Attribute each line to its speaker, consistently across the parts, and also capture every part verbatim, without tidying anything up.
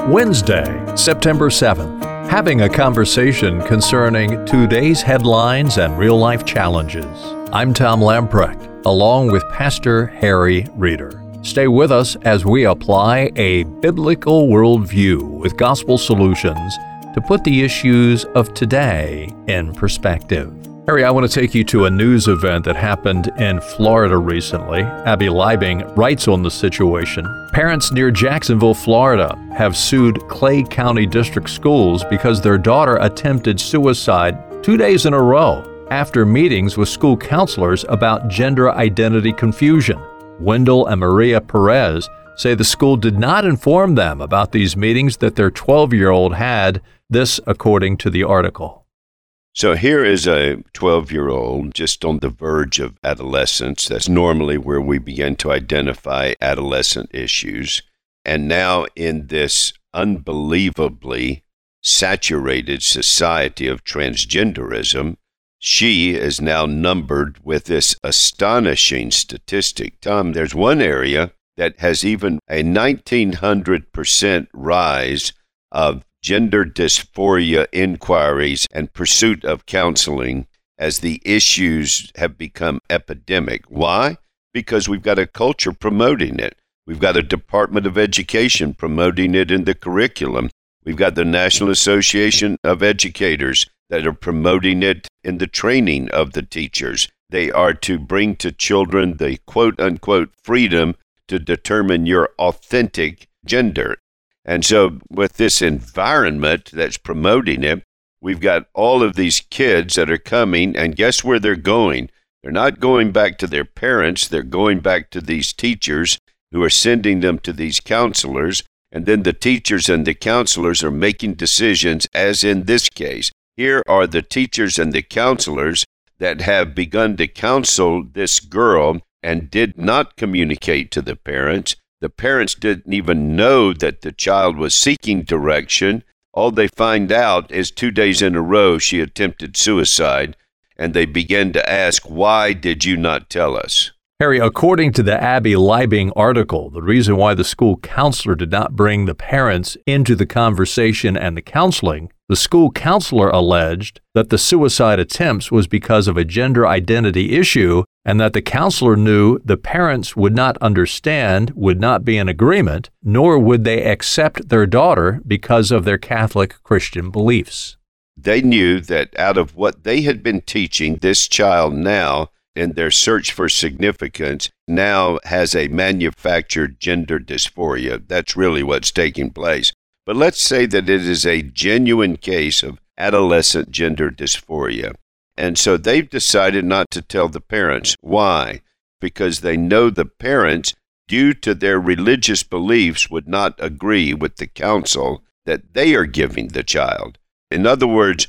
Speaker 1: Wednesday, September seventh, having a conversation concerning today's headlines and real-life challenges. I'm Tom Lamprecht, along with Pastor Harry Reeder. Stay with us as we apply a biblical worldview with gospel solutions to put the issues of today in perspective. Harry, I want to take you to a news event that happened in Florida recently. Abby Leibing writes on the situation. Parents near Jacksonville, Florida, have sued Clay County District Schools because their daughter attempted suicide two days in a row after meetings with school counselors about gender identity confusion. Wendell and Maria Perez say the school did not inform them about these meetings that their twelve-year-old had, this according to the article.
Speaker 2: So here is a twelve-year-old just on the verge of adolescence. That's normally where we begin to identify adolescent issues. And now in this unbelievably saturated society of transgenderism, she is now numbered with this astonishing statistic. Tom, there's one area that has even a nineteen hundred percent rise of gender dysphoria inquiries and pursuit of counseling as the issues have become epidemic. Why? Because we've got a culture promoting it. We've got a Department of Education promoting it in the curriculum. We've got the National Association of Educators that are promoting it in the training of the teachers. They are to bring to children the quote-unquote freedom to determine your authentic gender. And so with this environment that's promoting it, we've got all of these kids that are coming, and guess where they're going? They're not going back to their parents. They're going back to these teachers who are sending them to these counselors. And then the teachers and the counselors are making decisions, as in this case. Here are the teachers and the counselors that have begun to counsel this girl and did not communicate to the parents. The parents didn't even know that the child was seeking direction. All they find out is two days in a row she attempted suicide, and they begin to ask, why did you not tell us?
Speaker 1: Harry, according to the Abby Leibing article, the reason why the school counselor did not bring the parents into the conversation and the counseling, the school counselor alleged that the suicide attempts was because of a gender identity issue and that the counselor knew the parents would not understand, would not be in agreement, nor would they accept their daughter because of their Catholic Christian beliefs.
Speaker 2: They knew that out of what they had been teaching, this child now, in their search for significance, now has a manufactured gender dysphoria. That's really what's taking place. But let's say that it is a genuine case of adolescent gender dysphoria. And so they've decided not to tell the parents. Why? Because they know the parents, due to their religious beliefs, would not agree with the counsel that they are giving the child. In other words,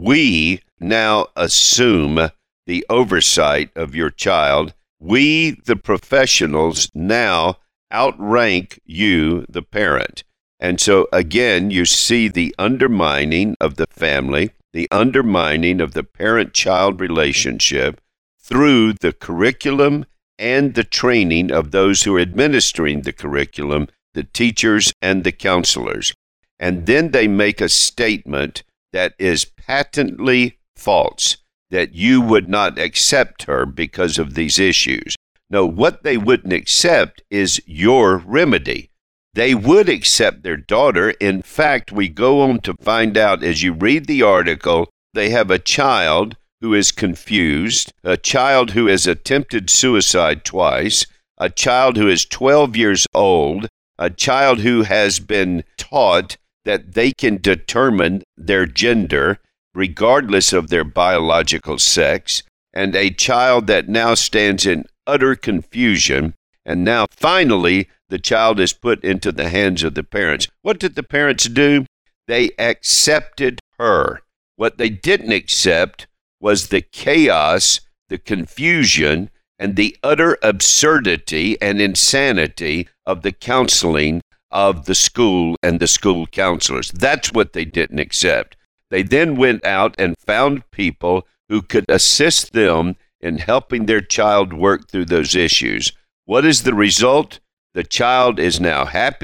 Speaker 2: we now assume the oversight of your child. We, the professionals, now outrank you, the parent. And so, again, you see the undermining of the family, the undermining of the parent-child relationship through the curriculum and the training of those who are administering the curriculum, the teachers and the counselors. And then they make a statement that is patently false, that you would not accept her because of these issues. No, what they wouldn't accept is your remedy. They would accept their daughter. In fact, we go on to find out as you read the article, they have a child who is confused, a child who has attempted suicide twice, a child who is twelve years old, a child who has been taught that they can determine their gender regardless of their biological sex, and a child that now stands in utter confusion. And now, finally, the child is put into the hands of the parents. What did the parents do? They accepted her. What they didn't accept was the chaos, the confusion, and the utter absurdity and insanity of the counseling of the school and the school counselors. That's what they didn't accept. They then went out and found people who could assist them in helping their child work through those issues. What is the result? The child is now happy.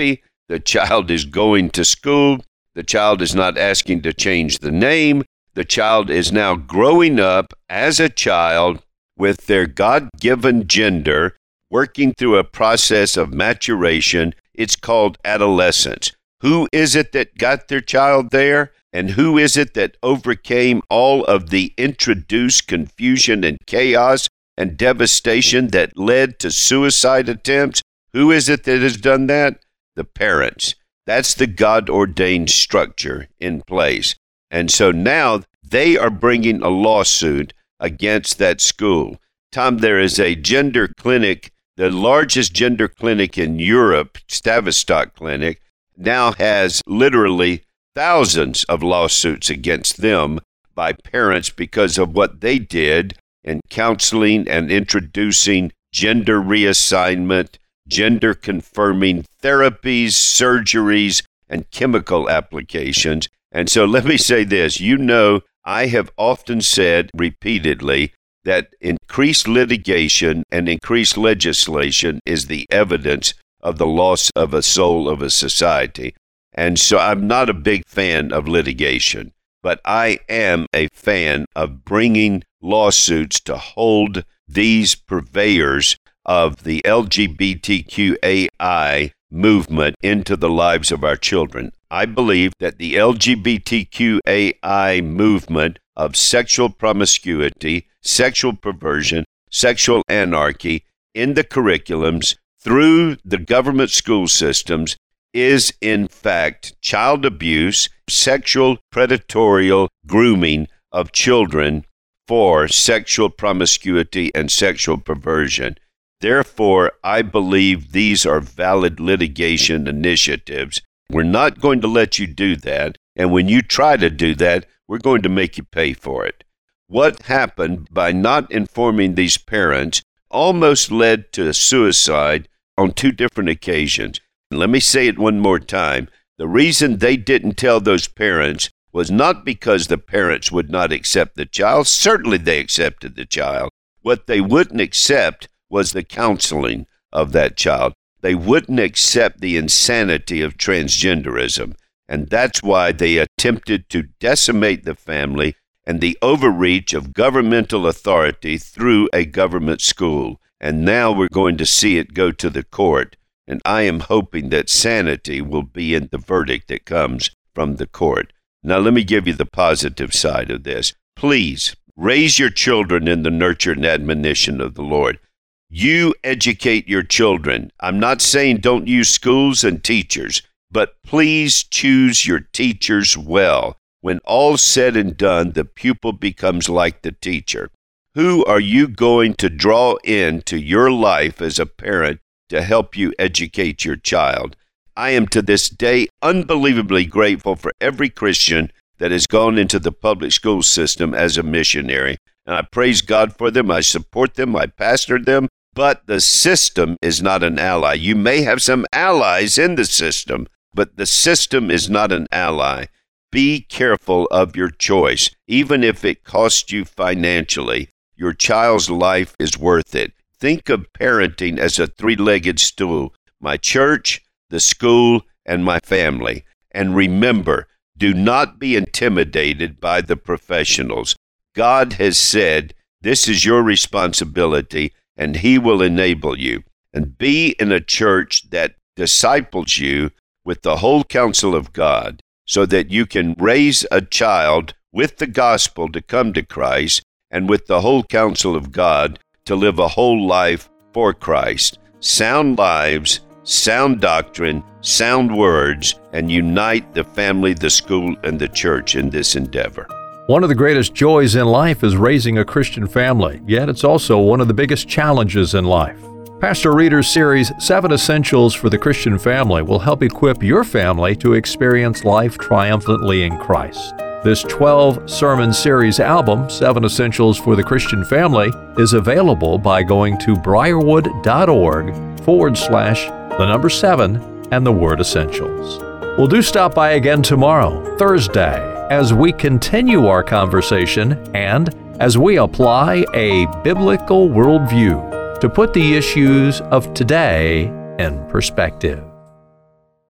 Speaker 2: The child is going to school. The child is not asking to change the name. The child is now growing up as a child with their God-given gender, working through a process of maturation. It's called adolescence. Who is it that got their child there? And who is it that overcame all of the introduced confusion and chaos and devastation that led to suicide attempts? Who is it that has done that? The parents. That's the God-ordained structure in place. And so now they are bringing a lawsuit against that school. Tom, there is a gender clinic, the largest gender clinic in Europe, Tavistock Clinic, now has literally thousands of lawsuits against them by parents because of what they did in counseling and introducing gender reassignment, gender confirming therapies, surgeries, and chemical applications. And so let me say this, you know, I have often said repeatedly that increased litigation and increased legislation is the evidence of the loss of a soul of a society. And so I'm not a big fan of litigation, but I am a fan of bringing lawsuits to hold these purveyors of the L G B T Q A I movement into the lives of our children. I believe that the L G B T Q A I movement of sexual promiscuity, sexual perversion, sexual anarchy in the curriculums through the government school systems is in fact child abuse, sexual predatorial grooming of children for sexual promiscuity and sexual perversion. Therefore, I believe these are valid litigation initiatives. We're not going to let you do that, and when you try to do that, we're going to make you pay for it. What happened by not informing these parents almost led to suicide on two different occasions. Let me say it one more time. The reason they didn't tell those parents was not because the parents would not accept the child. Certainly they accepted the child. What they wouldn't accept was the counseling of that child. They wouldn't accept the insanity of transgenderism. And that's why they attempted to decimate the family and the overreach of governmental authority through a government school. And now we're going to see it go to the court. And I am hoping that sanity will be in the verdict that comes from the court. Now, let me give you the positive side of this. Please raise your children in the nurture and admonition of the Lord. You educate your children. I'm not saying don't use schools and teachers, but please choose your teachers well. When all's said and done, the pupil becomes like the teacher. Who are you going to draw into your life as a parent to help you educate your child? I am to this day unbelievably grateful for every Christian that has gone into the public school system as a missionary. And I praise God for them. I support them. I pastor them. But the system is not an ally. You may have some allies in the system, but the system is not an ally. Be careful of your choice. Even if it costs you financially, your child's life is worth it. Think of parenting as a three-legged stool. My church, the school, and my family. And remember, do not be intimidated by the professionals. God has said, this is your responsibility, and He will enable you. And be in a church that disciples you with the whole counsel of God, so that you can raise a child with the gospel to come to Christ, and with the whole counsel of God to live a whole life for Christ. Sound lives, sound doctrine, sound words, and unite the family, the school, and the church in this endeavor.
Speaker 1: One of the greatest joys in life is raising a Christian family, yet it's also one of the biggest challenges in life. Pastor Reeder's series, Seven Essentials for the Christian Family, will help equip your family to experience life triumphantly in Christ. This twelve-sermon series album, Seven Essentials for the Christian Family, is available by going to briarwood.org forward slash the number seven and the word essentials. Well, do stop by again tomorrow, Thursday, as we continue our conversation and as we apply a biblical worldview to put the issues of today in perspective.